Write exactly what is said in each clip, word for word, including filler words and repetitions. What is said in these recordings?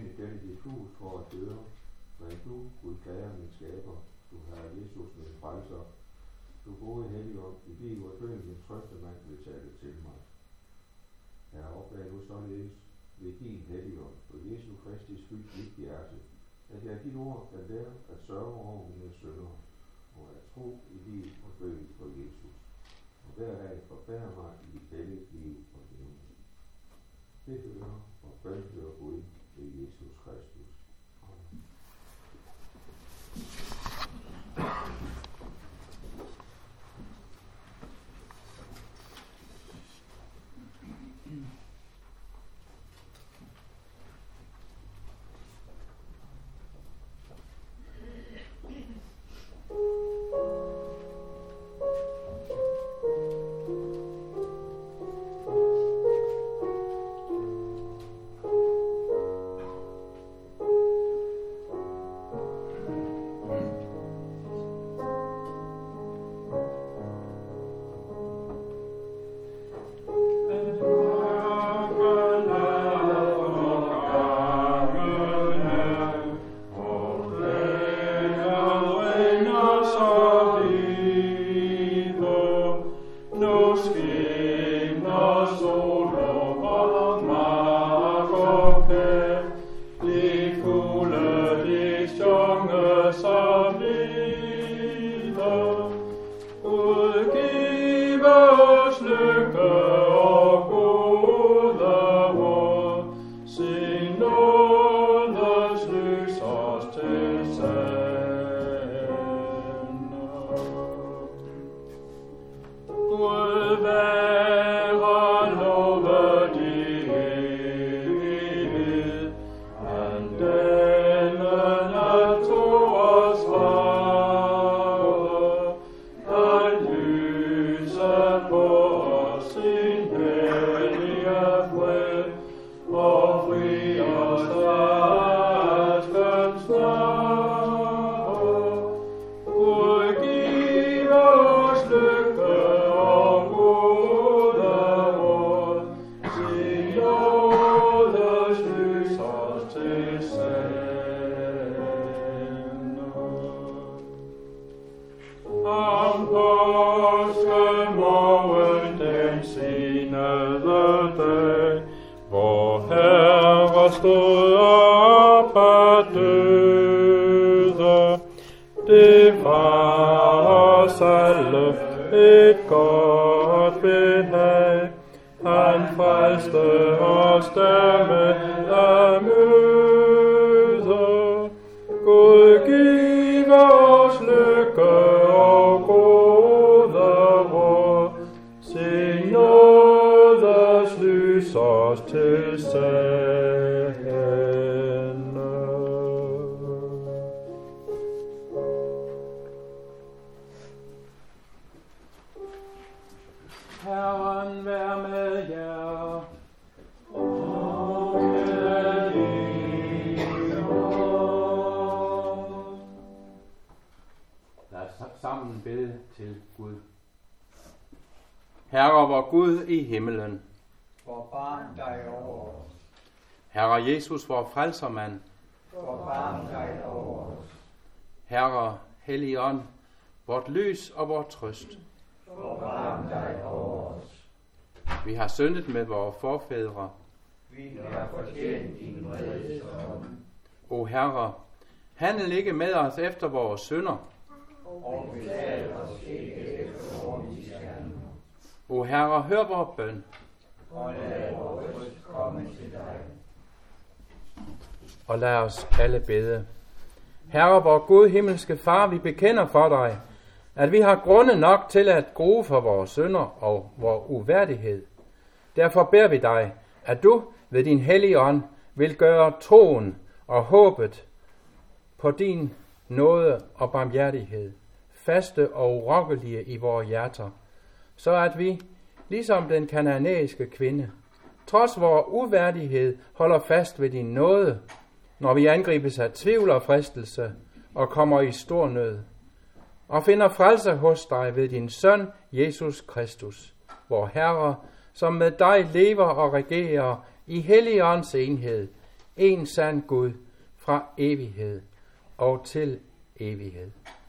ind i denne dit hus for at høre, hvad du, Gud kære min skaber, du Herre Jesus min frelser, du gode Helligånd, i liv og død min trøstemand vil tale til mig. Herre, opdag nu således ved din Helligånd på Jesu Kristi skyld mit hjerte, at jeg dit ord kan lære at sørge over mine synder, og at tro i liv og død på Jesus, og hver dag forbære mig i dette liv og liv. Det hører og bøn hører Gud ved Jesus Kristus. Amen. Herren vær med jer. Lad os sammen bede til Gud. Herre, vor Gud i himmelen, forbarm dig over os. Herre Jesus, vor frelsermand, Forbarm dig over os. Herre, Helligånd, vort lys og vor trøst, Forbarm dig over os. vi har syndet med vores forfædre. Vi har fortjent din vredesdom. O Herre, handel ikke med os efter vores synder. Og betal os ikke efter vores misgerninger. O Herre, hør vor bøn. Og lad vores røst komme til dig. Og lad os alle bede. Herre, vor Gud himmelske Far, vi bekender for dig, at vi har grunde nok til at grue for vores synder og vor uværdighed. Derfor beder vi dig, at du ved din hellige ånd vil gøre troen og håbet på din nåde og barmhjertighed faste og urokkelige i vores hjerter, så at vi, ligesom den kananæiske kvinde, trods vores uværdighed holder fast ved din nåde, når vi angribes af tvivl og fristelse og kommer i stor nød, og finder frelse hos dig ved din søn, Jesus Kristus, vor Herre, som med dig lever og regerer i Helligåndens enhed, en sand Gud, fra evighed og til evighed.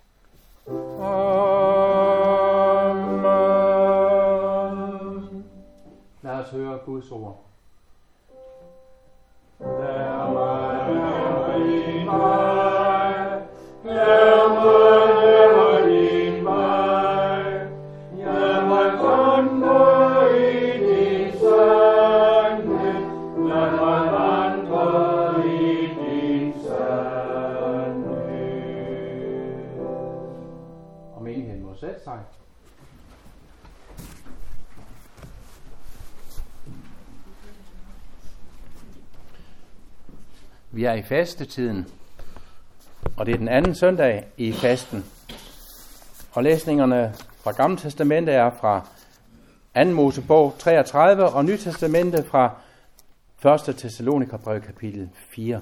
Amen. Lad os høre Guds ord. Lad mig høre din vej, lad mig høre din vej, lad mig vandre i din sandhed, lad mig vandre i din sandhed. Og menigheden må sætte sig. Vi er i fastetiden, og det er den anden søndag i fasten. Og læsningerne fra Gamle Testamente er fra anden Mosebog treogtredive og Nye Testamente fra første Thessalonikerbrev kapitel fire.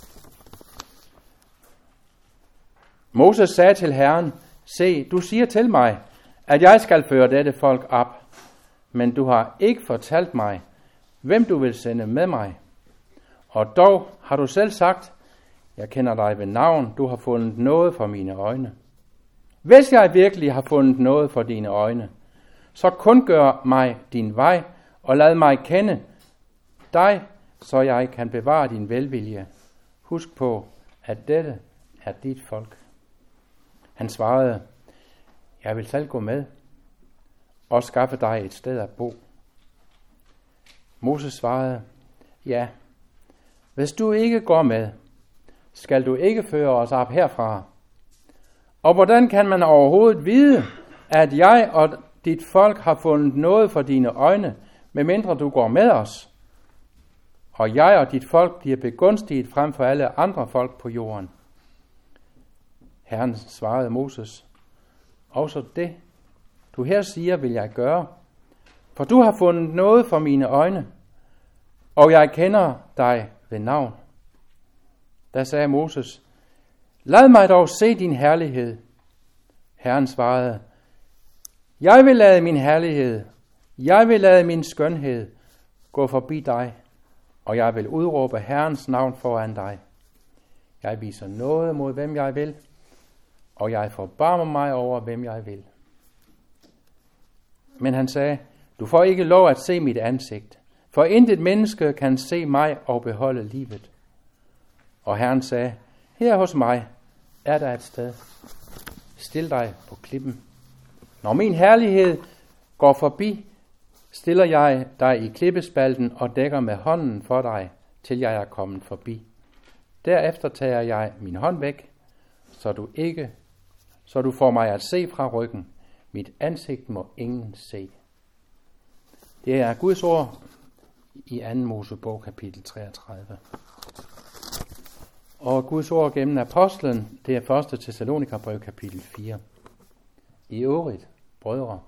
Moses sagde til Herren, se, du siger til mig, at jeg skal føre dette folk op, men du har ikke fortalt mig, hvem du vil sende med mig. Og dog har du selv sagt, jeg kender dig ved navn, du har fundet noget for mine øjne. Hvis jeg virkelig har fundet noget for dine øjne, så kun gør mig din vej, og lad mig kende dig, så jeg kan bevare din velvilje. Husk på, at dette er dit folk. Han svarede, jeg vil selv gå med og skaffe dig et sted at bo. Moses svarede, ja, hvis du ikke går med, skal du ikke føre os op herfra. Og hvordan kan man overhovedet vide, at jeg og dit folk har fundet noget for dine øjne, medmindre du går med os? Og jeg og dit folk bliver begunstiget frem for alle andre folk på jorden. Herren svarede Moses, også det, du her siger, vil jeg gøre, for du har fundet noget for mine øjne, og jeg kender dig ved navn. Da sagde Moses, lad mig dog se din herlighed. Herren svarede, jeg vil lade min herlighed, jeg vil lade min skønhed gå forbi dig, og jeg vil udråbe Herrens navn foran dig. Jeg viser noget mod hvem jeg vil, og jeg forbarmer mig over hvem jeg vil. Men han sagde, du får ikke lov at se mit ansigt, for intet menneske kan se mig og beholde livet. Og Herren sagde, her hos mig er der et sted. Stil dig på klippen. Når min herlighed går forbi, stiller jeg dig i klippespalten og dækker med hånden for dig, til jeg er kommet forbi. Derefter tager jeg min hånd væk, så du ikke, så du får mig at se fra ryggen. Mit ansigt må ingen se. Det er Guds ord i anden Mosebog kapitel treogtredive. Og Guds ord gennem apostlen, det er første Thessalonikerbrev kapitel fire. I øvrigt, brødre,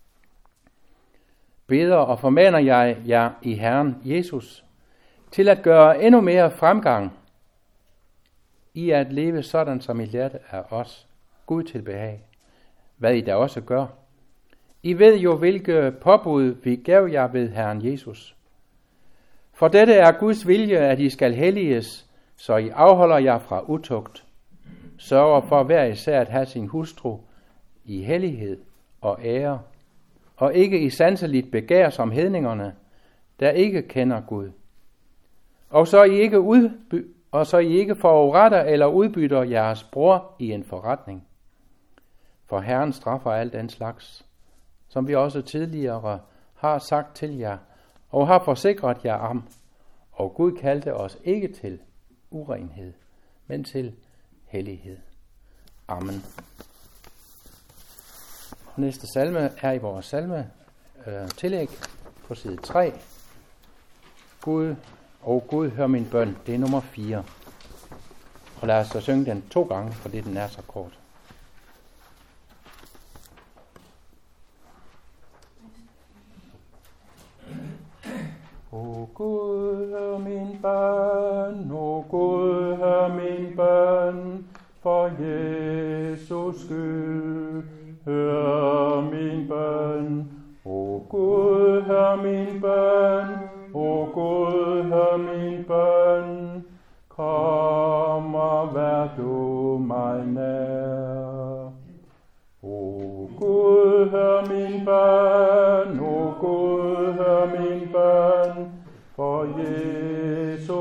beder og formaner jeg jer i Herren Jesus til at gøre endnu mere fremgang i at leve sådan, som I lærte af os, Gud til behag, hvad I da også gør. I ved jo, hvilke påbud vi gav jer ved Herren Jesus. For dette er Guds vilje, at I skal helliges, så I afholder jer fra utugt, sørger for hver især at have sin hustru i hellighed og ære, og ikke i sanseligt begær som hedningerne, der ikke kender Gud. Og så I ikke, udby- og så I ikke foruretter eller udbytter jeres bror i en forretning. For Herren straffer alt den slags, som vi også tidligere har sagt til jer, og har forsikret jer om, og Gud kaldte os ikke til urenhed, men til hellighed. Amen. Næste salme er i vores salme øh, tillæg på side tre. Gud, og Gud, hør min bøn. Det er nummer fire. Og lad os så synge den to gange, fordi den er så kort. O Gud, hør min bøn, o Gud, hør min bøn, for Jesus skyld, hør min bøn. O Gud, hør min bøn, o Gud, hør min bøn,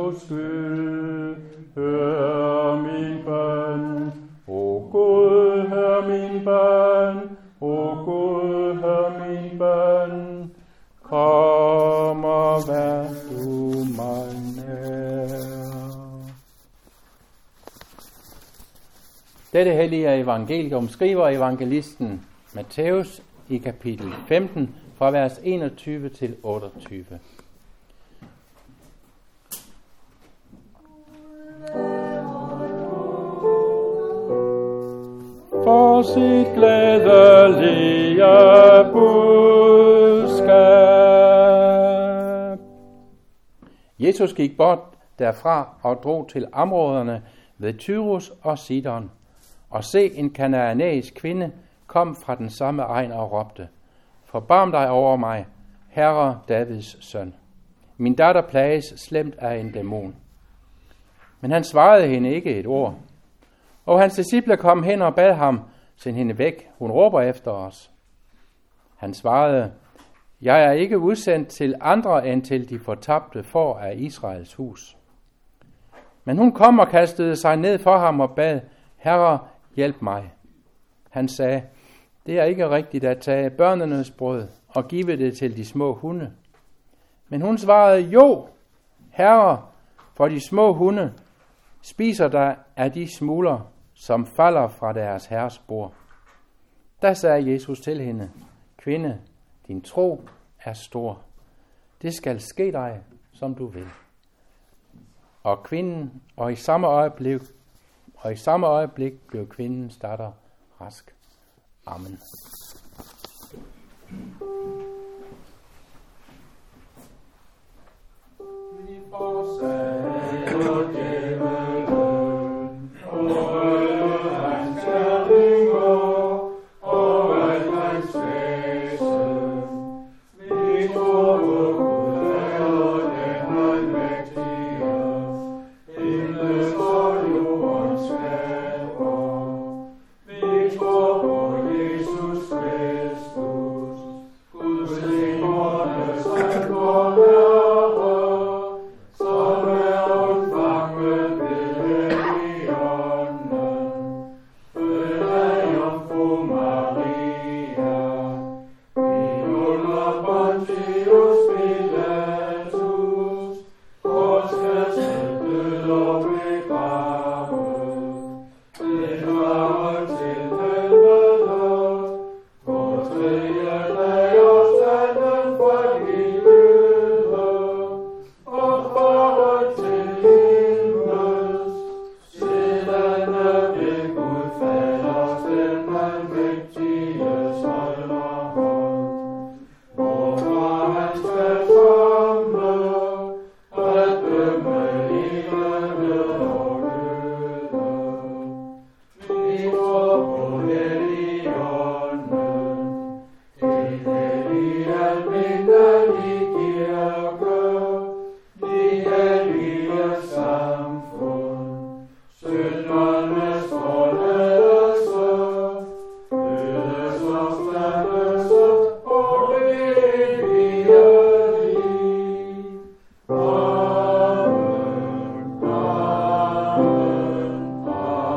Guds skyld, hør min bøn. O Gud, hør min bøn. O Gud, hør min bøn. Kom og vær du mig nær. Dette hellige evangelium skriver evangelisten Matthæus i kapitel femten fra vers enogtyve til otteogtyve. For sit glædelige budskab. Jesus gik bort derfra og drog til områderne ved Tyrus og Sidon. Og se, en kanaanæisk kvinde kom fra den samme egn og råbte: Forbarm dig over mig, Herre Davids søn. Min datter plages slemt af en dæmon. Men han svarede hende ikke et ord. Og hans disciple kom hen og bad ham: Send hende væk, hun råber efter os. Han svarede: Jeg er ikke udsendt til andre end til de fortabte får af Israels hus. Men hun kom og kastede sig ned for ham og bad: Herre, hjælp mig. Han sagde: Det er ikke rigtigt at tage børnenes brød og give det til de små hunde. Men hun svarede: Jo, Herre, for de små hunde spiser der af de smuler, som falder fra deres herres bord. Da sagde Jesus til hende: Kvinde, din tro er stor. Det skal ske dig, som du vil. Og kvinden, og i samme øjeblik, og i samme øjeblik blev kvindens datter rask. Amen. Vi forsager djævelen, og hans gerninger, og alt hans væsen. Vi tror på Gud er den almægtige, himlens og jordens skaber. Vi tror på Jesus Kristus, Guds levende søn, vor Herre, som er undfanget ved Helligånden, født af Jomfru Maria, under Pontius Pilatus, korsfæstet, død og begravet, blev draget til helvede, på tredje dag opstanden fra de døde, opfaret til himmels, siddende ved Gud Faders den almægtiges højre hånd, hvorfra han skal komme at dømme levende og døde. Vi tror på Helligånden, en hellig almindelig kirke, de hellige samfund, syndernes forladelse, dødes opstandelse og evige liv. Amen, amen,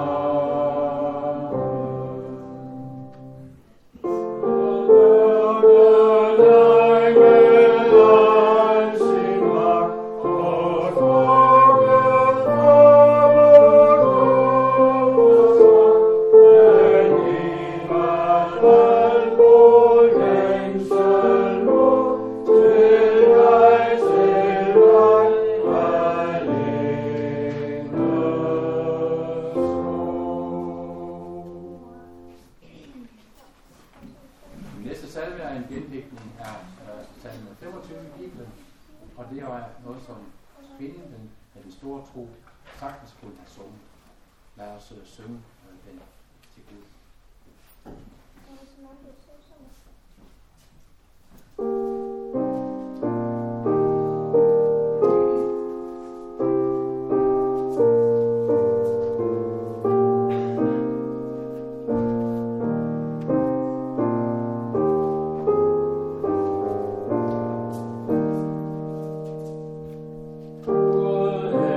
Den næste salme er en gendigtning af uh, salme femogtyve i Bibelen, og det er noget, som kvinden den, med den store tro sagtens kunne have sunget. Lad os uh, synge uh, den til Gud. Gud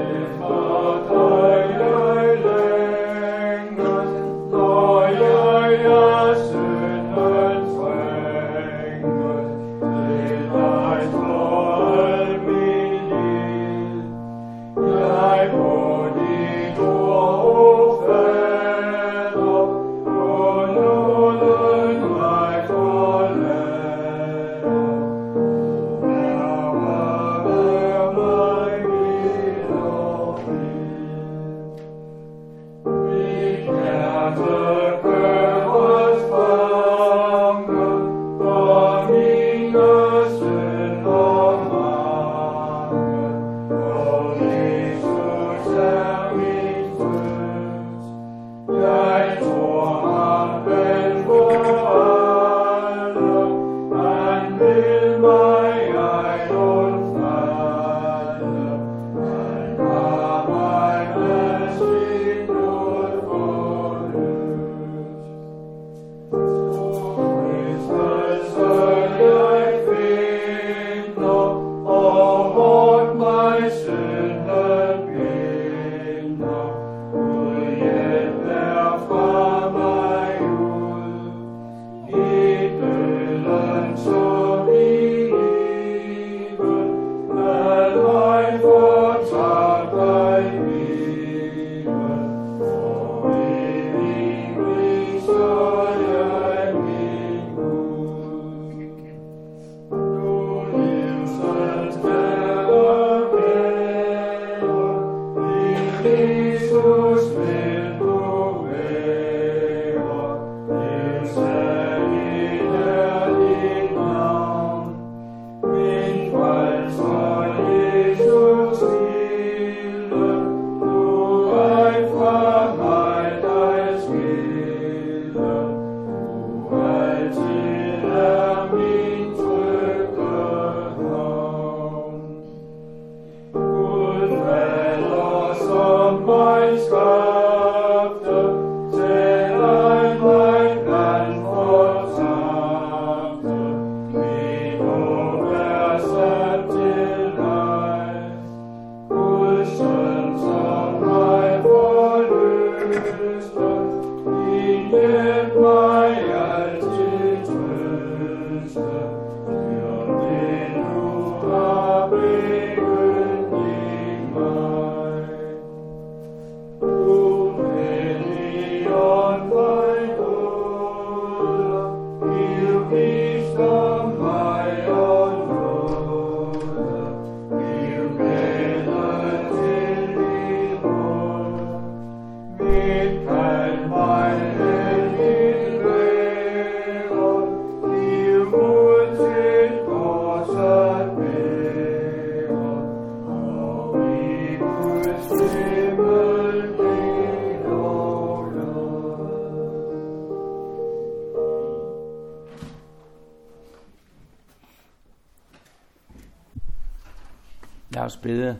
Lad os bede.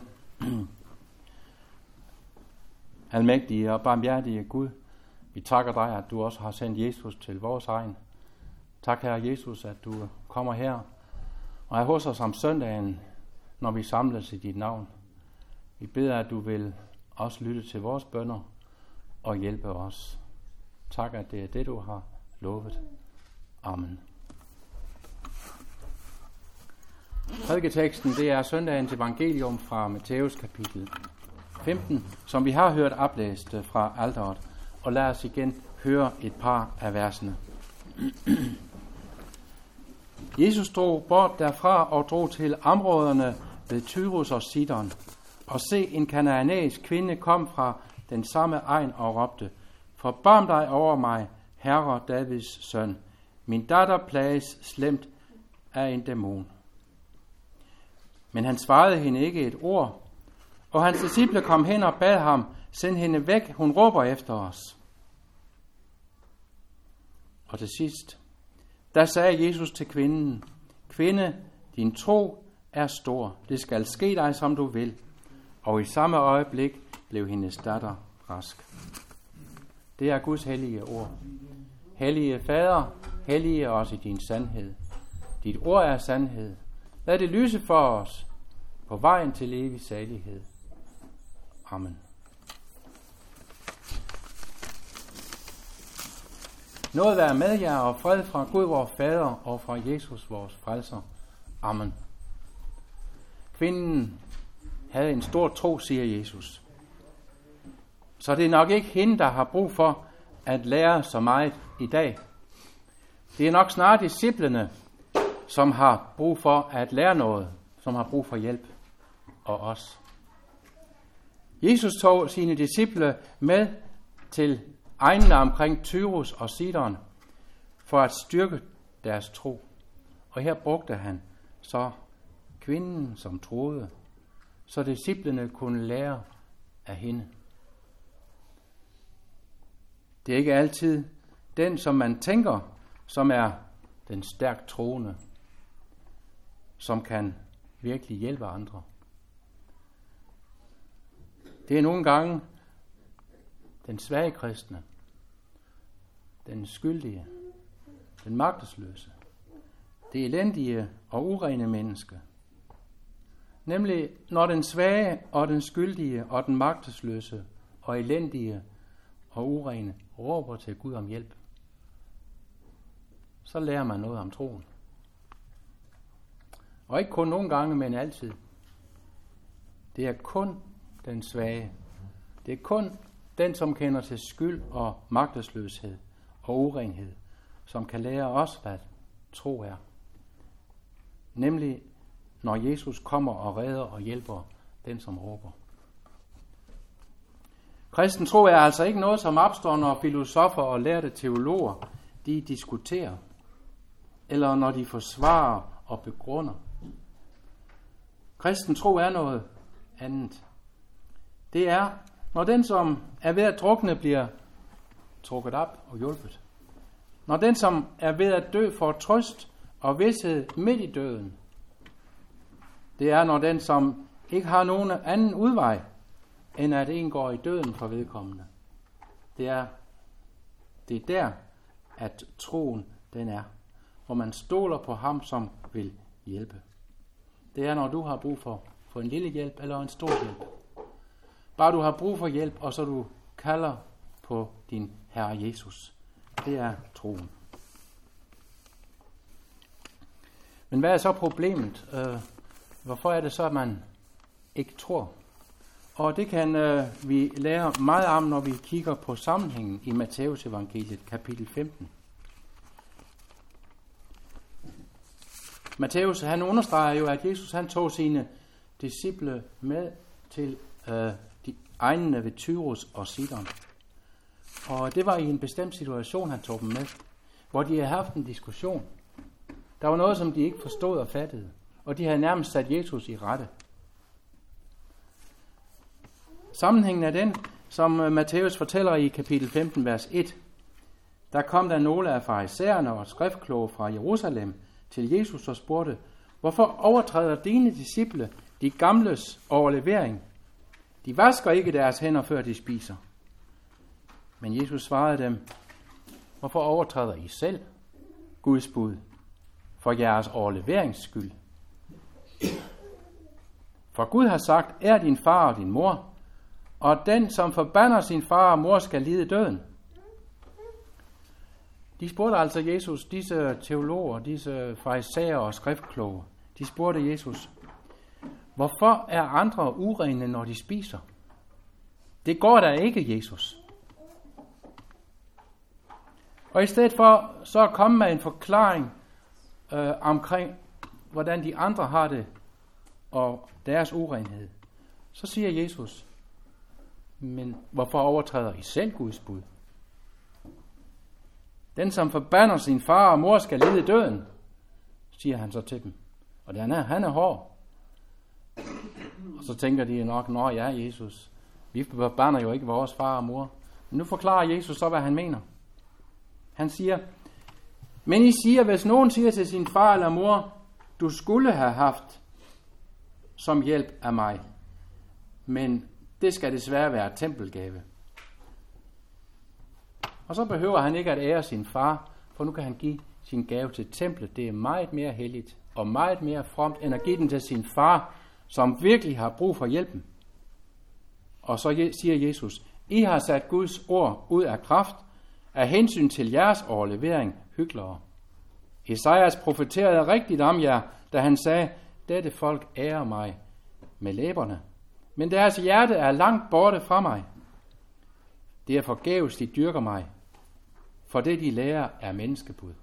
Almægtige og barmhjertige Gud, vi takker dig, at du også har sendt Jesus til vores egen. Tak, Herre Jesus, at du kommer her og er hos os om søndagen, når vi samles i dit navn. Vi beder, at du vil også lytte til vores bønner og hjælpe os. Tak, at det er det, du har lovet. Amen. Prædiketeksten, det er søndagens evangelium fra Matthæus kapitel femten, som vi har hørt oplæst fra alteret. Og lad os igen høre et par af versene. Jesus drog bort derfra og drog til områderne ved Tyrus og Sidon. Og se, en kanaanæisk kvinde kom fra den samme egen og råbte: Forbarm dig over mig, Herre Davids søn. Min datter plages slemt af en dæmon. Men han svarede hende ikke et ord, og hans disciple kom hen og bad ham: Send hende væk, hun råber efter os. Og til sidst, der sagde Jesus til kvinden: Kvinde, din tro er stor, det skal ske dig, som du vil. Og i samme øjeblik blev hendes datter rask. Det er Guds hellige ord. Hellige Fader, hellige os i din sandhed. Dit ord er sandhed. Lad det lyse for os på vejen til evig salighed. Amen. Noget være med jer og fred fra Gud vor Fader og fra Jesus vores frelser. Amen. Kvinden havde en stor tro, siger Jesus. Så det er nok ikke hende, der har brug for at lære så meget i dag. Det er nok snart disciplene, som har brug for at lære noget, som har brug for hjælp, og os. Jesus tog sine disciple med til egnene omkring Tyrus og Sidon for at styrke deres tro. Og her brugte han så kvinden, som troede, så disciplene kunne lære af hende. Det er ikke altid den, som man tænker, som er den stærkt troende, som kan virkelig hjælpe andre. Det er nogle gange den svage kristne, den skyldige, den magtesløse, det elendige og urene menneske. Nemlig når den svage og den skyldige og den magtesløse og elendige og urene råber til Gud om hjælp, så lærer man noget om troen. Og ikke kun nogle gange, men altid. Det er kun den svage. Det er kun den, som kender til skyld og magtesløshed og urenhed, som kan lære os, hvad tro er. Nemlig, når Jesus kommer og redder og hjælper den, som råber. Kristen tro er altså ikke noget, som opstår, når filosofer og lærte teologer, de diskuterer, eller når de forsvarer og begrunder. Kristen tro er noget andet. Det er, når den, som er ved at drukne, bliver trukket op og hjulpet. Når den, som er ved at dø, får trøst og vished midt i døden. Det er, når den, som ikke har nogen anden udvej, end at en går i døden for vedkommende. Det er, det er der, at troen den er. Hvor man stoler på ham, som vil hjælpe. Det er, når du har brug for, for en lille hjælp eller en stor hjælp. Bare du har brug for hjælp, og så du kalder på din Herre Jesus. Det er troen. Men hvad er så problemet? Øh, hvorfor er det så, at man ikke tror? Og det kan øh, vi lære meget om, når vi kigger på sammenhængen i Matteus evangeliet, kapitel femten. Matteus, han understreger jo, at Jesus han tog sine disciple med til øh, de egnene ved Tyrus og Sidon. Og det var i en bestemt situation, han tog dem med, hvor de havde haft en diskussion. Der var noget, som de ikke forstod og fattede, og de havde nærmest sat Jesus i rette. Sammenhængen er den, som Matteus fortæller i kapitel femten, vers et. Der kom der nogle af farisæerne og skriftkloge fra Jerusalem til Jesus og spurgte, hvorfor overtræder dine disciple de gamles overlevering? De vasker ikke deres hænder, før de spiser. Men Jesus svarede dem, hvorfor overtræder I selv Guds bud for jeres overleverings skyld? For Gud har sagt, er din far og din mor, og den, som forbander sin far og mor, skal lide døden. De spurgte altså Jesus, disse teologer, disse farisæer og skriftkloge, de spurgte Jesus, hvorfor er andre urene, når de spiser? Det går da ikke, Jesus. Og i stedet for så at komme med en forklaring øh, omkring, hvordan de andre har det, og deres urenhed, så siger Jesus, men hvorfor overtræder I selv Guds bud? Den, som forbander sin far og mor, skal lide døden, siger han så til dem. Og han er, han er hård. Og så tænker de nok, nå ja, Jesus, vi forbander jo ikke vores far og mor. Men nu forklarer Jesus så, hvad han mener. Han siger, men I siger, hvis nogen siger til sin far eller mor, du skulle have haft som hjælp af mig, men det skal desværre være tempelgave. Og så behøver han ikke at ære sin far, for nu kan han give sin gave til templet. Det er meget mere helligt og meget mere fromt, end at give den til sin far, som virkelig har brug for hjælpen. Og så siger Jesus, I har sat Guds ord ud af kraft, af hensyn til jeres overlevering, hyklere. Esajas profeterede rigtigt om jer, da han sagde, dette folk ærer mig med læberne, men deres hjerte er langt borte fra mig. Det er forgæves, de dyrker mig, for det de lærer er menneskebud.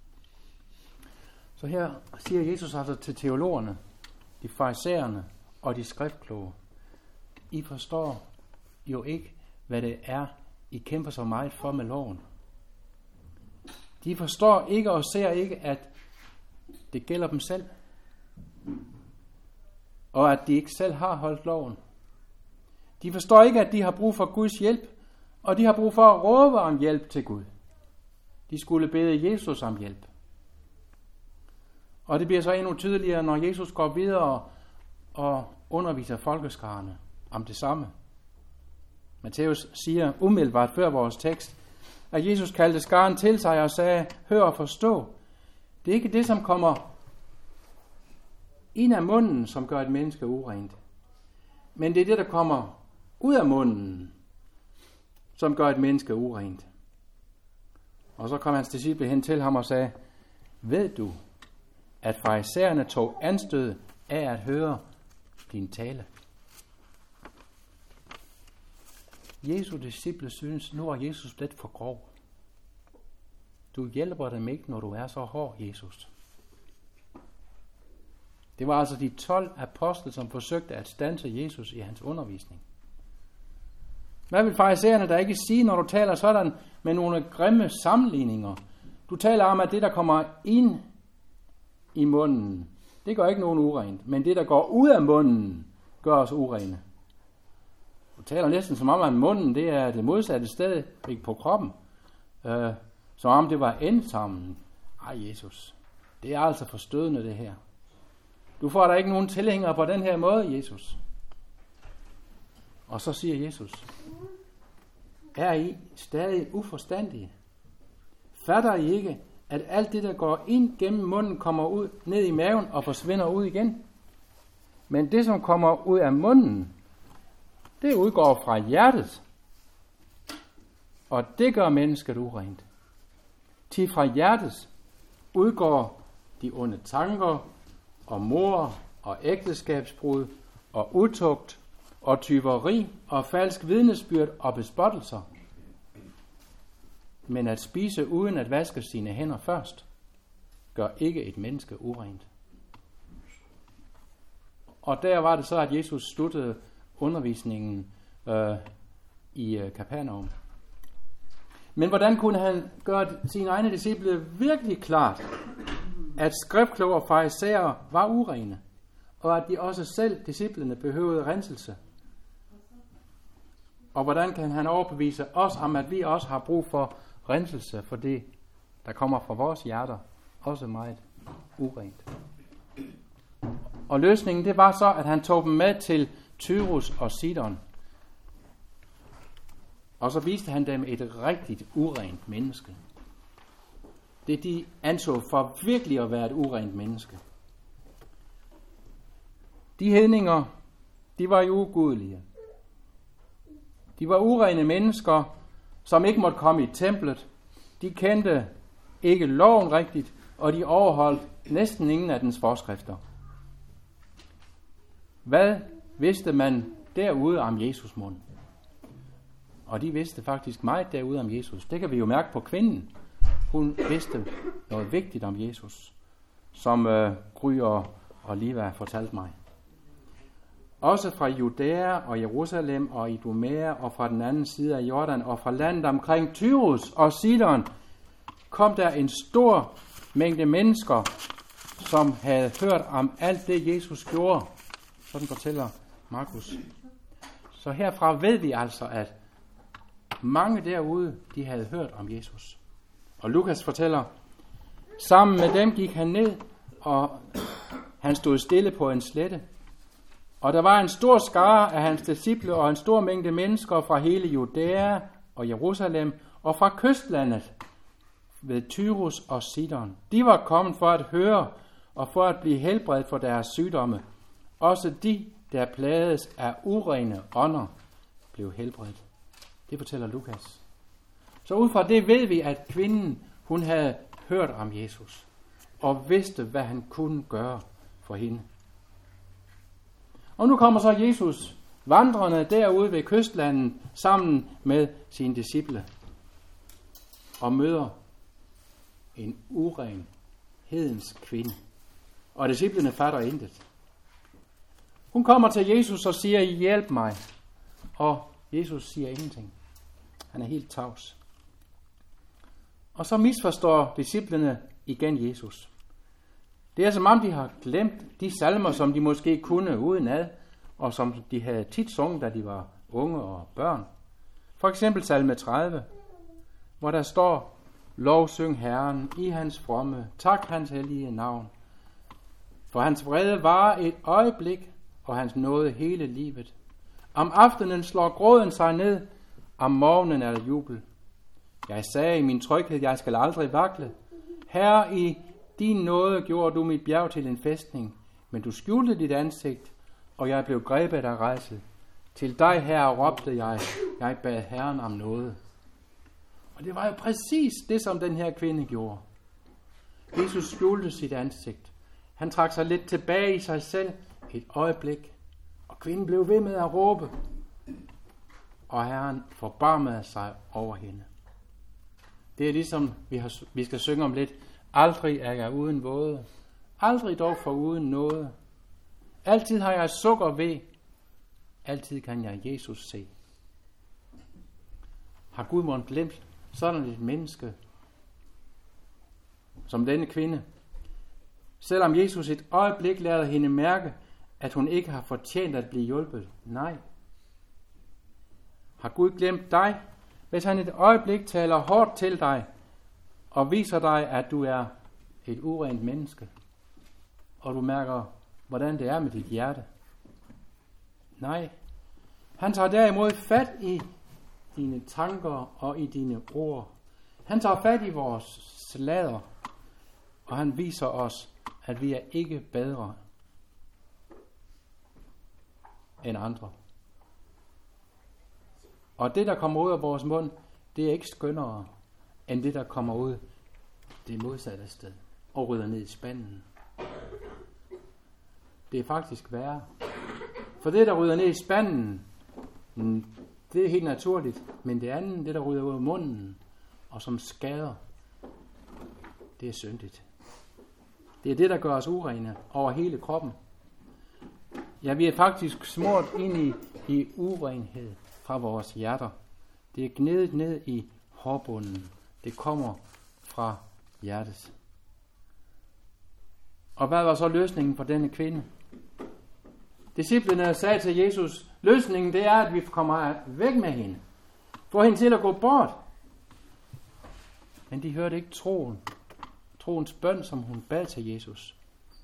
Så her siger Jesus altså til teologerne, de farisæerne og de skriftkloge, I forstår jo ikke, hvad det er, I kæmper så meget for med loven. De forstår ikke og ser ikke, at det gælder dem selv, og at de ikke selv har holdt loven. De forstår ikke, at de har brug for Guds hjælp, og de har brug for at råbe om hjælp til Gud. De skulle bede Jesus om hjælp. Og det bliver så endnu tydeligere, når Jesus går videre og underviser folkeskarerne om det samme. Matteus siger umiddelbart før vores tekst, at Jesus kaldte skaren til sig og sagde, hør og forstå. Det er ikke det, som kommer ind af munden, som gør et menneske urent. Men det er det, der kommer ud af munden, som gør et menneske urent. Og så kom hans disciple hen til ham og sagde, ved du, at farisæerne tog anstød af at høre din tale? Jesu disciple synes, nu er Jesus lidt for grov. Du hjælper dem ikke, når du er så hård, Jesus. Det var altså de tolv apostle, som forsøgte at standse Jesus i hans undervisning. Hvad vil farisæerne der ikke sige, når du taler sådan med nogle grimme sammenligninger? Du taler om, at det, der kommer ind i munden, det gør ikke nogen urent, men det, der går ud af munden, gør os urene. Du taler næsten som om, at munden det er det modsatte sted, ikke på kroppen. Øh, som om det var endtarmen. Ej, Jesus, det er altså forstødende det her. Du får der ikke nogen tilhængere på den her måde, Jesus. Og så siger Jesus, er I stadig uforstandige? Fatter I ikke, at alt det, der går ind gennem munden, kommer ud ned i maven og forsvinder ud igen? Men det, som kommer ud af munden, det udgår fra hjertet. Og det gør mennesket urent. Til fra hjertet udgår de onde tanker og mord og ægteskabsbrud og utugt og tyveri og falsk vidnesbyrd og bespottelser. Men at spise uden at vaske sine hænder først, gør ikke et menneske urent. Og der var det så, at Jesus sluttede undervisningen øh, i øh, Kapernaum. Men hvordan kunne han gøre sine egne disciple virkelig klart, at skriftkloge og farisæer var urene, og at de også selv, disciplene, behøvede renselse? Og hvordan kan han overbevise os om, at vi også har brug for renselse, for det, der kommer fra vores hjerter, også meget urent? Og løsningen, det var så, at han tog dem med til Tyrus og Sidon. Og så viste han dem et rigtigt urent menneske. Det de anså for virkelig at være et urent menneske. De hedninger, de var jo ugudelige. De var urene mennesker, som ikke måtte komme i templet. De kendte ikke loven rigtigt, og de overholdt næsten ingen af dens forskrifter. Hvad vidste man derude om Jesus mund? Og de vidste faktisk meget derude om Jesus. Det kan vi jo mærke på kvinden. Hun vidste noget vigtigt om Jesus, som øh, Gry og, og Liva fortalte mig. Også fra Judæa og Jerusalem og Idumæa og fra den anden side af Jordan og fra landet omkring Tyrus og Sidon kom der en stor mængde mennesker, som havde hørt om alt det, Jesus gjorde. Sådan fortæller Markus. Så herfra ved vi altså, at mange derude, de havde hørt om Jesus. Og Lukas fortæller, sammen med dem gik han ned, og han stod stille på en slette. Og der var en stor skare af hans disciple og en stor mængde mennesker fra hele Judæa og Jerusalem og fra kystlandet ved Tyrus og Sidon. De var kommet for at høre og for at blive helbredt for deres sygdomme. Også de, der plagedes af urene ånder, blev helbredt. Det fortæller Lukas. Så ud fra det ved vi, at kvinden, hun havde hørt om Jesus og vidste, hvad han kunne gøre for hende. Og nu kommer så Jesus vandrende derude ved kystlandet sammen med sine disciple og møder en uren hedens kvinde. Og disciplene fatter intet. Hun kommer til Jesus og siger, hjælp mig. Og Jesus siger ingenting. Han er helt tavs. Og så misforstår disciplene igen Jesus. Det er som om de har glemt de salmer, som de måske kunne udenad, og som de havde tit sunget, da de var unge og børn. For eksempel salme tredive, hvor der står, lovsyng Herren i hans fromme, tak hans hellige navn. For hans vrede varer et øjeblik, og hans nåde hele livet. Om aftenen slår gråden sig ned, om morgenen er der jubel. Jeg sagde i min tryghed, jeg skal aldrig vakle. Herre, i din nåde gjorde du mit bjerg til en fæstning, men du skjulte dit ansigt, og jeg blev grebet af rædsel. Til dig, Herre, råbte jeg, jeg bad Herren om noget. Og det var jo præcis det, som den her kvinde gjorde. Jesus skjulte sit ansigt. Han trak sig lidt tilbage i sig selv et øjeblik, og kvinden blev ved med at råbe. Og Herren forbarmede sig over hende. Det er ligesom, vi, har, vi skal synge om lidt. Aldrig er jeg uden våde. Aldrig dog for uden noget. Altid har jeg sukker ved. Altid kan jeg Jesus se. Har Gud måtte glemt sådan et menneske som denne kvinde? Selvom Jesus et øjeblik lærte hende mærke, at hun ikke har fortjent at blive hjulpet. Nej. Har Gud glemt dig, hvis han et øjeblik taler hårdt til dig og viser dig, at du er et urent menneske, og du mærker, hvordan det er med dit hjerte? Nej. Han tager derimod fat i dine tanker og i dine ord. Han tager fat i vores sladder, og han viser os, at vi er ikke bedre end andre. Og det, der kommer ud af vores mund, det er ikke skønnere, end det, der kommer ud det modsatte sted og rydder ned i spanden. Det er faktisk værre. For det, der rydder ned i spanden, det er helt naturligt, men det andet, det der rydder ud af munden, og som skader, det er syndigt. Det er det, der gør os urene over hele kroppen. Ja, vi er faktisk smurt ind i, i urenhed fra vores hjerter. Det er gnedet ned i hårbunden. Det kommer fra hjertet. Og hvad var så løsningen for denne kvinde? Disciplene sagde til Jesus, løsningen det er, at vi kommer væk med hende. Få hende til at gå bort. Men de hørte ikke troen. Troens bøn, som hun bad til Jesus.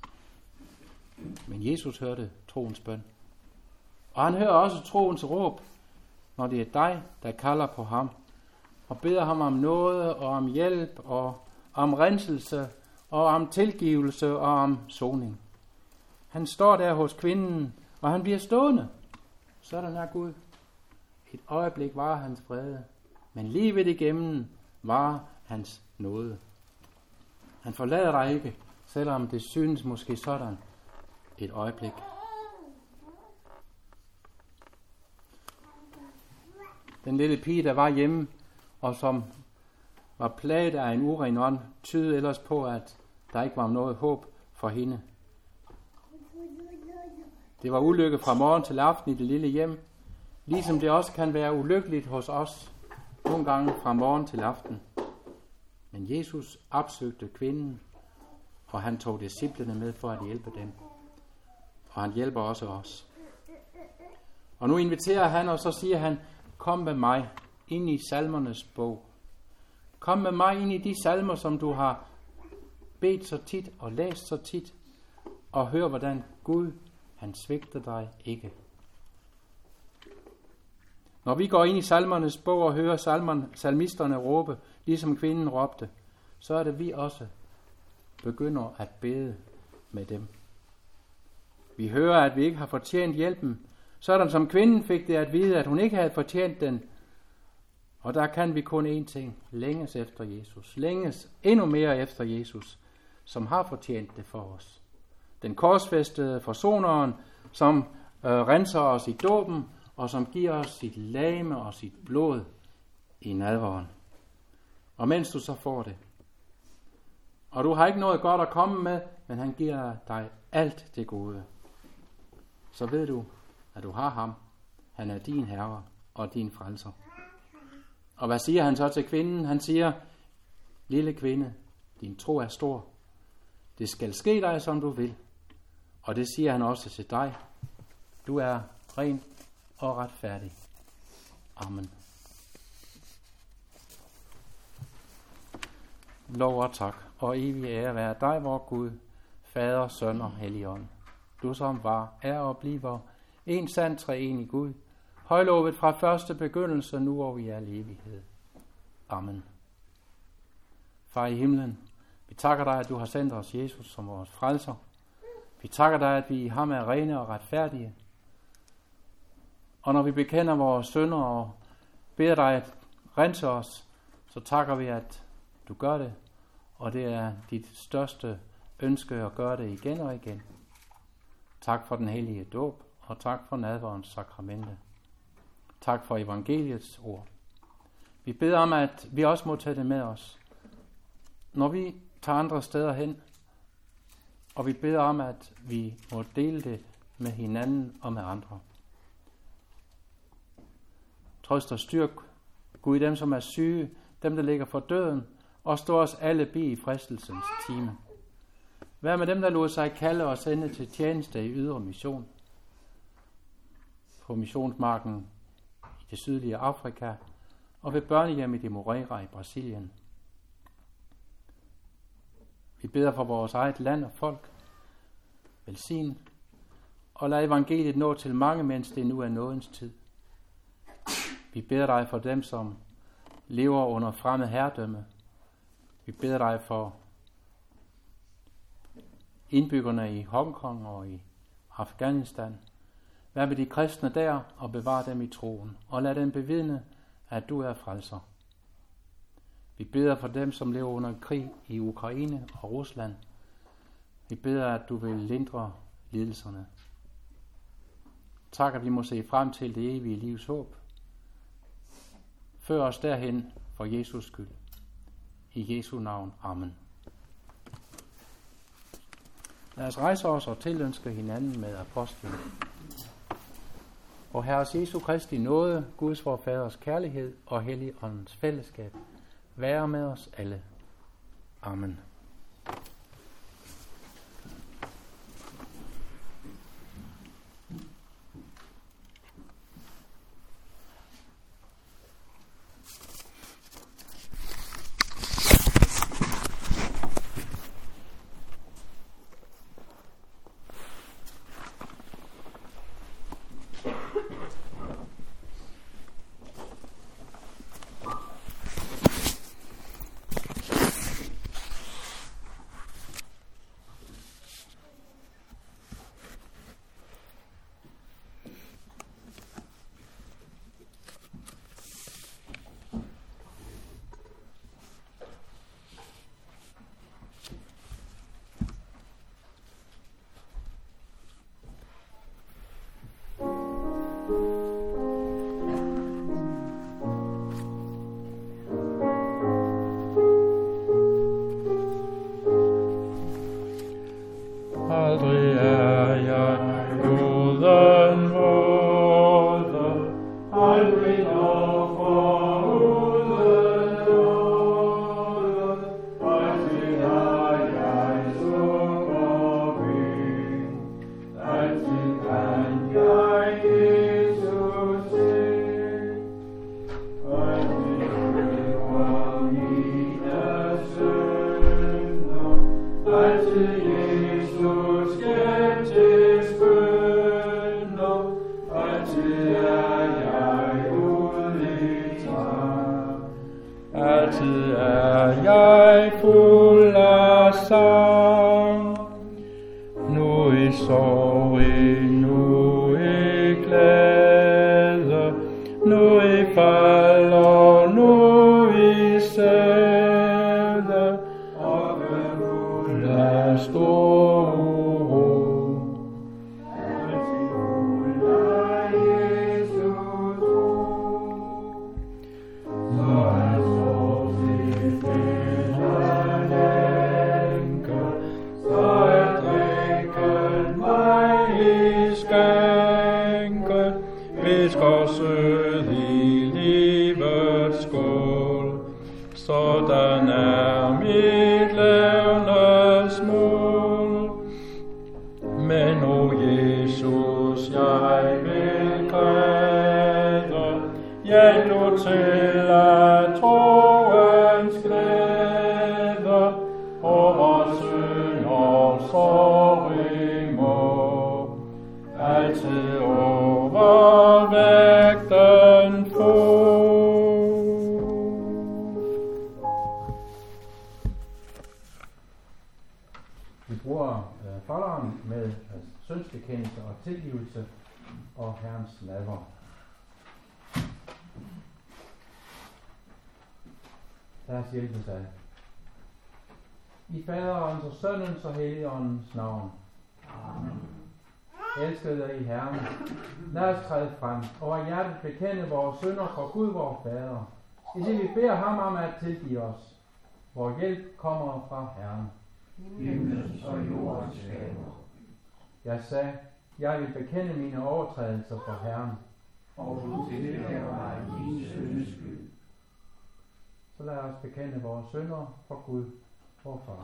Men Jesus hørte troens bøn. Og han hører også troens råb, når det er dig, der kalder på ham, og beder ham om noget, og om hjælp, og om renselse, og om tilgivelse, og om soning. Han står der hos kvinden, og han bliver stående. Sådan er Gud. Et øjeblik var hans vrede, men livet igennem var hans nåde. Han forlader dig ikke, selvom det synes måske sådan et øjeblik. Den lille pige, der var hjemme, og som var plaget af en uren ånd, tydede ellers på, at der ikke var noget håb for hende. Det var ulykke fra morgen til aften i det lille hjem, ligesom det også kan være ulykkeligt hos os, nogle gange fra morgen til aften. Men Jesus opsøgte kvinden, og han tog disciplene med for at hjælpe dem. Og han hjælper også os. Og nu inviterer han, og så siger han, kom med mig ind i salmernes bog. Kom med mig ind i de salmer, som du har bedt så tit og læst så tit, og hør, hvordan Gud, han svigter dig ikke. Når vi går ind i salmernes bog og hører salmerne, salmisterne råbe, ligesom kvinden råbte, så er det vi også begynder at bede med dem. Vi hører, at vi ikke har fortjent hjælpen, sådan som kvinden fik det at vide, at hun ikke havde fortjent den. Og der kan vi kun én ting, længes efter Jesus, længes endnu mere efter Jesus, som har fortjent det for os. Den korsfæstede forsoneren, som øh, renser os i dåben, og som giver os sit legeme og sit blod i nadveren. Og mens du så får det, og du har ikke noget godt at komme med, men han giver dig alt det gode, så ved du, at du har ham. Han er din herre og din frelser. Og hvad siger han så til kvinden? Han siger, lille kvinde, din tro er stor. Det skal ske dig, som du vil. Og det siger han også til dig. Du er ren og retfærdig. Amen. Lov og tak og evig ære være dig, vor Gud, Fader, Søn og Helligånd. Du som var, er og bliver en sand treenig Gud, højlovet fra første begyndelse, nu og i al evighed. Amen. Far i himlen, vi takker dig, at du har sendt os Jesus som vores frelser. Vi takker dig, at vi i ham er rene og retfærdige. Og når vi bekender vores synder og beder dig at rense os, så takker vi, at du gør det. Og det er dit største ønske at gøre det igen og igen. Tak for den hellige dåb, og tak for nadverens sakramente. Tak for evangeliets ord. Vi beder om, at vi også må tage det med os, når vi tager andre steder hen. Og vi beder om, at vi må dele det med hinanden og med andre. Trøst og styrk Gud, dem som er syge, dem der ligger for døden, og stå os alle bi i fristelsens time. Vær med dem, der lod sig kalde og sende til tjeneste i ydre mission. På missionsmarken i det sydlige Afrika, og ved børnehjemmet i Moreira i Brasilien. Vi beder for vores eget land og folk. Velsign, og lad evangeliet nå til mange, mens det nu er nådens tid. Vi beder dig for dem, som lever under fremmed herredømme. Vi beder dig for indbyggerne i Hongkong og i Afghanistan. Vær med de kristne der og bevar dem i troen, og lad dem bevidne, at du er frelser. Vi beder for dem, som lever under krig i Ukraine og Rusland. Vi beder, at du vil lindre lidelserne. Tak, at vi må se frem til det evige livs håb. Før os derhen for Jesus skyld. I Jesu navn. Amen. Lad os rejse os og tilønske hinanden med apostlen. Og Herres Jesu Kristi nåde, Guds vor Faders kærlighed og Helligåndens fællesskab være med os alle. Amen. Aldrig er jeg uden måde, aldrig når foruden nåde, altid er jeg sukker vind, altid kan jeg Jesus se, altid for mine synder, altid Jesus skæbtisk bønder, altid er jeg ude i træk. Altid er jeg fuld af sang, nu i sorg, nu i glæde, nu i fald og nu i sæde, og fuld af stor sød i livets skål, sådan er mit levnes mål. Men o Jesus, jeg vil græde, hjælp du til at troens glæde, over synd og sorg i må, altid overvægten få. Vi bruger øh, falderen med øh, syndsbekendelse og tilgivelse og Herrens nadver. Lad os hjælpes ad. I Faderens og Sønnens og Helligåndens navn. Amen. Elskede i Herren, lad os træde frem og af hjertet bekende vores synder for Gud vor Fader, i det vi beder ham om at tilgive os. Vor hjælp kommer fra Herren. Himlens og jordens skaber. Jeg sagde, jeg vil bekende mine overtrædelser for Herren. Og du tilgiver mig din syndes skyld. Så lad os bekende vores synder for Gud, vor Far.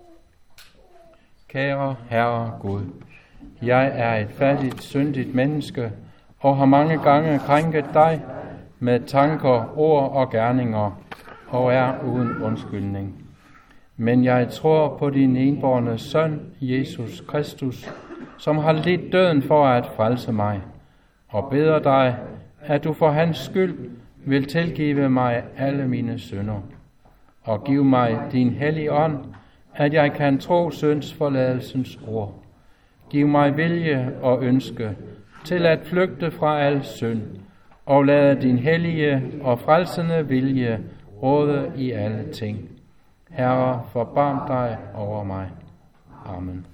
Kære Herre Gud, jeg er et fattigt, syndigt menneske, og har mange gange krænket dig med tanker, ord og gerninger, og er uden undskyldning. Men jeg tror på din enbårne søn, Jesus Kristus, som har lidt døden for at frelse mig, og beder dig, at du for hans skyld vil tilgive mig alle mine synder, og give mig din hellige ånd, at jeg kan tro syndsforladelsens ord. Giv mig vilje og ønske til at flygte fra al synd, og lade din hellige og frelsende vilje råde i alle ting. Herre, forbarm dig over mig. Amen.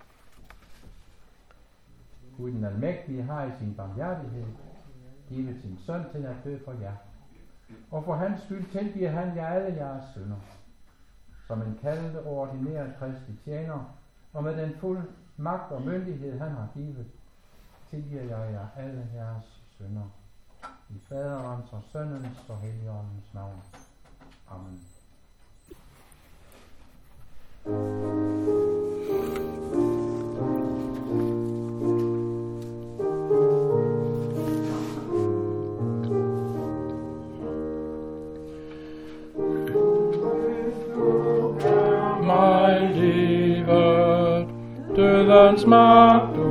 Gud den almægtige har i sin barmhjertighed givet sin søn til at dø for jer, og for hans skyld tilgiver han jer alle jeres synder. Som en kaldet og ordineret kristi tjener, og med den fuld magt og myndighed han har givet, tilgiver jeg jer alle jeres synder. I Faderens og Sønnens og Helligåndens navn. Amen. Mig livet, dødens magt du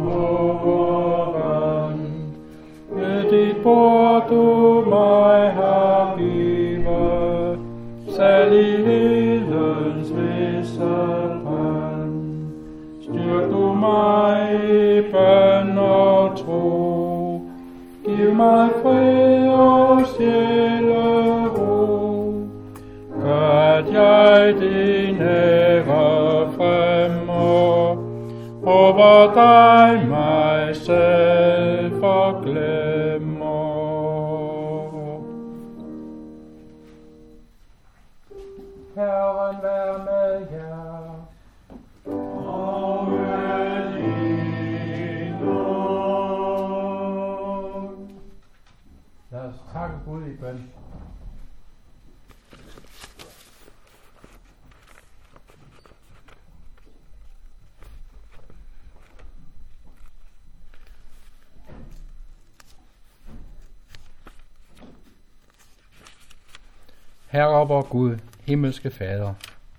overvandt. Med dit bord du mig har givet, salighedens visse pand. Styrk du mig i bøn og tro, giv mig fred og sjælero. Gør at jeg din ære fremmer, over dig mig selv forglemmer. Herren vær med jer. Og med din ånd. Lad os takke Gud i bøn. Herre vor Gud, himmelske Fader,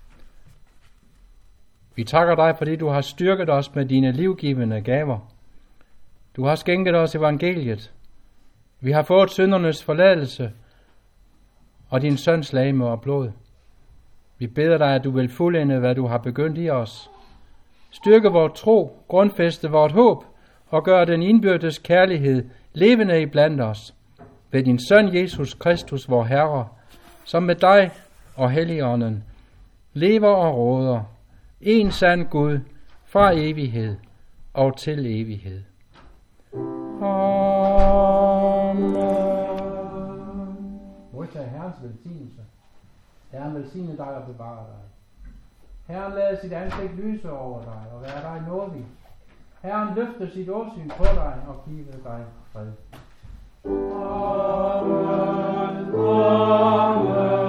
vi takker dig, fordi du har styrket os med dine livgivende gaver. Du har skænket os evangeliet. Vi har fået syndernes forladelse og din søns legeme og blod. Vi beder dig, at du vil fuldende, hvad du har begyndt i os. Styrke vores tro, grundfæste vort håb og gør den indbyrdes kærlighed levende iblandt os. Ved din søn Jesus Kristus, vor Herre, som med dig og Helligånden lever og råder, en sand Gud, fra evighed og til evighed. Amen. Modtag Herrens velsignelse. Herren velsigne dig og bevare dig. Herren lader sit ansigt lyse over dig og være dig nådig. Herren løfter sit åsyn på dig og giver dig fred. Amen. Amen.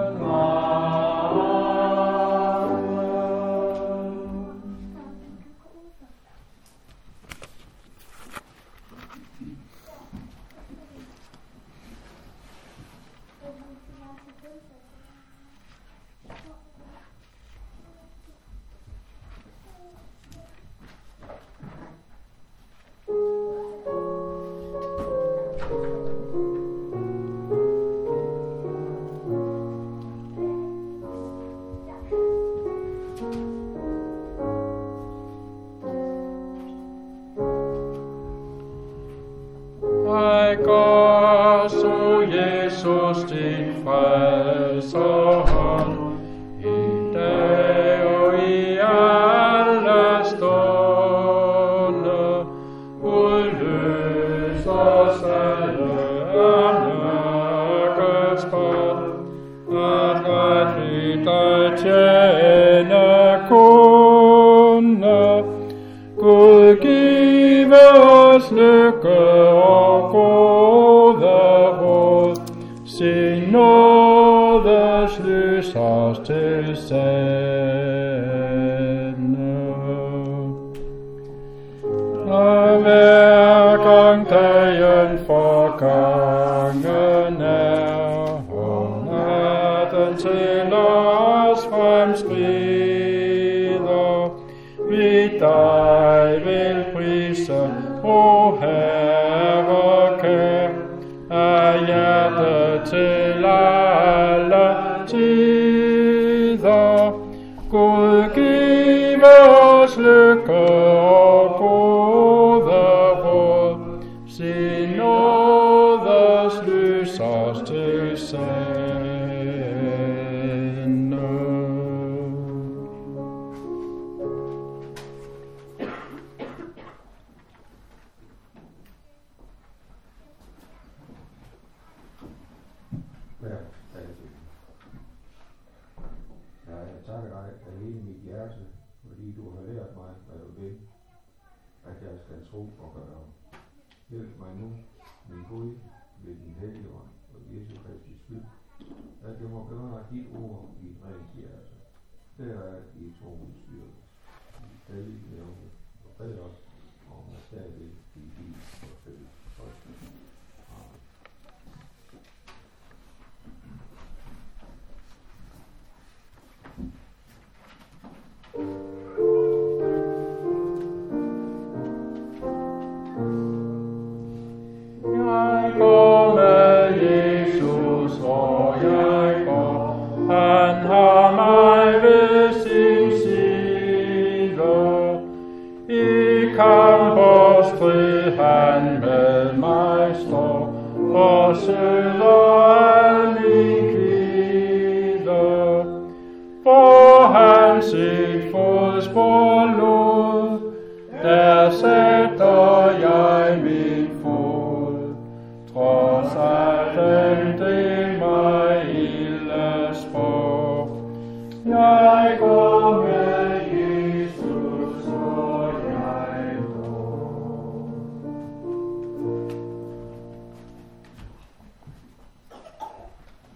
Jesus, din frelserhånd, i dag og i alle stunder, udløs os alle af mørkets bånd, at retligt dig tjene kunne. Gud give os lykke og gode råd, sin nåde lys os til sande. Og hver gang dagen forgangen er, og natten til os fremskrider, vi dig vil prise, o Herre kær, af hjerte til alle tider. Gud give os lykke og gode råd, sin nådes lys os til sande. Hver dag til. Ja, jeg takker dig af hele mit hjerte, fordi du har lært mig, hvad du vil, at jeg skal tro og gøre. Hjælp mig nu, min Gud, ved din hellige ånd og Jesu Kristi skyld, at jeg må bevare dit ord i et rent hjerte. Der er i troens styrke, i hellige nævne og bad os om at stadig i liv og fælles trøst. Amen. Jeg går med Jesus, hvor jeg går. Han har mig ved sin side. I kamp og strid han med mig står, og søder al min klide. Hvor han sit fodspor lod, der sætter jeg min fod. Trods alt dem det mig ilde spår, jeg går med